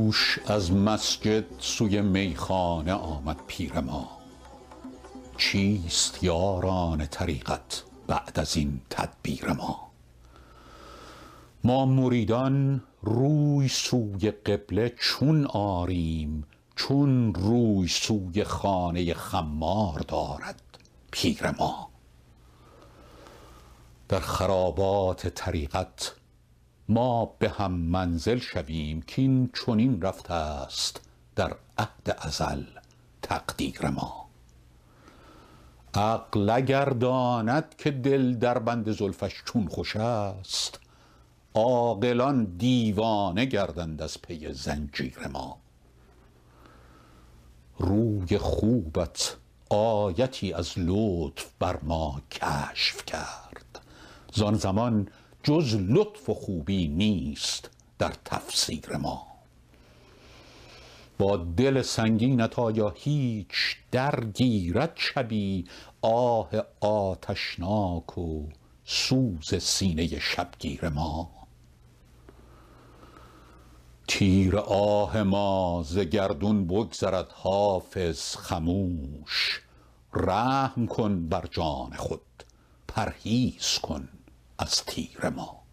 دوش از مسجد سوی میخانه آمد پیر ما. چیست یاران طریقت بعد از این تدبیر ما؟ ما مریدان روی سوی قبله چون آریم، چون روی سوی خانه خمار دارد پیر ما. در خرابات طریقت ما به هم منزل شویم، کین چنین رفته است در عهد ازل تقدیر ما. عقل اگر داند که دل در بند زلفش چون خوش است، عاقلان دیوانه گردند از پی زنجیر ما. روی خوبت آیتی از لطف بر ما کشف کرد، زان زمان جز لطف و خوبی نیست در تفسیر ما. با دل سنگینت آیا هیچ درگیرد شبی، آه آتشناک و سوز سینه شبگیر ما؟ تیر آه ما ز گردون بگذرد حافظ خموش، رحم کن بر جان خود پرهیز کن از تیر ما.